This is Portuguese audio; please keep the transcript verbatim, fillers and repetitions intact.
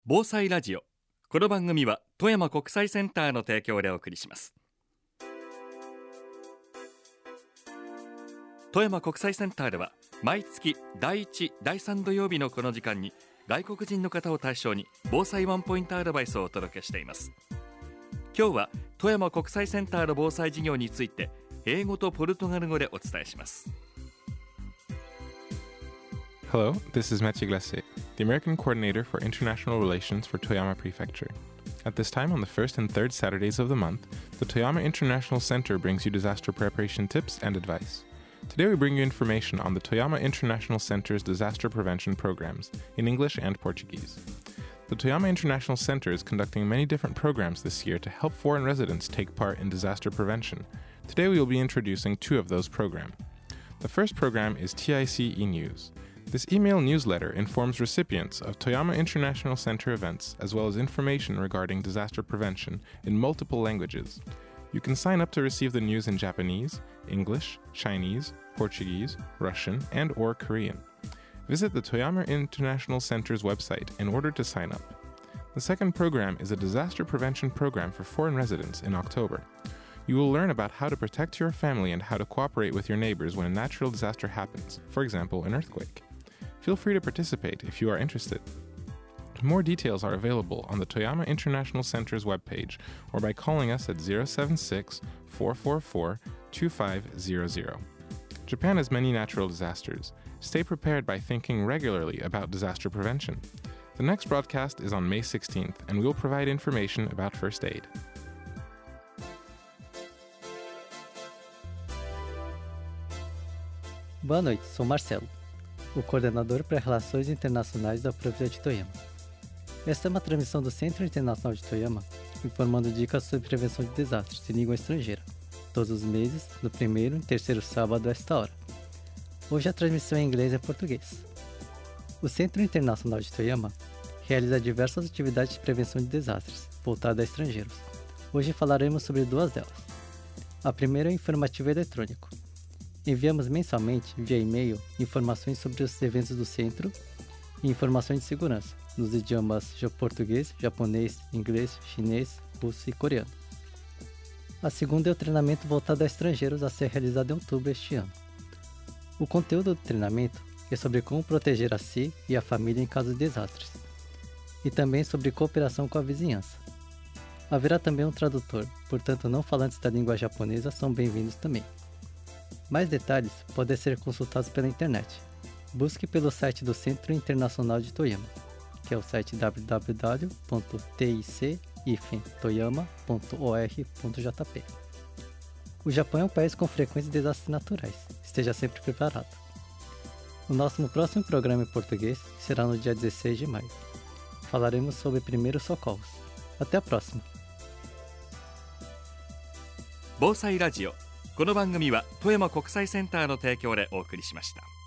防災ラジオ。この番組は富山国際センターの提供でお送りします。富山国際センターでは毎月だいいち、だいさん土曜日のこの時間に外国人の方を対象に防災ワンポイントアドバイスをお届けしています。今日は富山国際センターの防災事業について英語とポルトガル語でお伝えします。 Hello, this is Mathieu Glacé, the American Coordinator for International Relations for Toyama Prefecture. At this time, on the first and third Saturdays of the month, the Toyama International Center brings you disaster preparation tips and advice. Today we bring you information on the Toyama International Center's disaster prevention programs, in English and Portuguese. The Toyama International Center is conducting many different programs this year to help foreign residents take part in disaster prevention. Today we will be introducing two of those programs. The first program is T I C E-News. This email newsletter informs recipients of Toyama International Center events as well as information regarding disaster prevention in multiple languages. You can sign up to receive the news in Japanese, English, Chinese, Portuguese, Russian, and or Korean. Visit the Toyama International Center's website in order to sign up. The second program is a disaster prevention program for foreign residents in October. You will learn about how to protect your family and how to cooperate with your neighbors when a natural disaster happens, for example, an earthquake. Feel free to participate if you are interested. More details are available on the Toyama International Center's webpage or by calling us at zero seven six, four four four, two five zero zero. Japan has many natural disasters. Stay prepared by thinking regularly about disaster prevention. The next broadcast is on May sixteenth, and we will provide information about first aid. Boa noite, sou Marcelo, o coordenador para Relações Internacionais da Província de Toyama. Esta é uma transmissão do Centro Internacional de Toyama, informando dicas sobre prevenção de desastres em língua estrangeira, todos os meses, no primeiro e terceiro sábado a esta hora. Hoje a transmissão é em inglês e português. O Centro Internacional de Toyama realiza diversas atividades de prevenção de desastres, voltadas a estrangeiros. Hoje falaremos sobre duas delas. A primeira é o informativo eletrônico. Enviamos mensalmente, via e-mail, informações sobre os eventos do centro e informações de segurança, nos idiomas português, japonês, inglês, chinês, russo e coreano. A segunda é o treinamento voltado a estrangeiros a ser realizado em outubro deste ano. O conteúdo do treinamento é sobre como proteger a si e a família em caso de desastres, e também sobre cooperação com a vizinhança. Haverá também um tradutor, portanto não falantes da língua japonesa são bem-vindos também. Mais detalhes podem ser consultados pela internet. Busque pelo site do Centro Internacional de Toyama, que é o site w w w ponto t i c toyama ponto org ponto j p. O Japão é um país com frequentes desastres naturais. Esteja sempre preparado. O nosso próximo programa em português será no dia dezesseis de maio. Falaremos sobre primeiros socorros. Até a próxima! 防災ラジオ。この番組は富山国際センターの提供でお送りしました。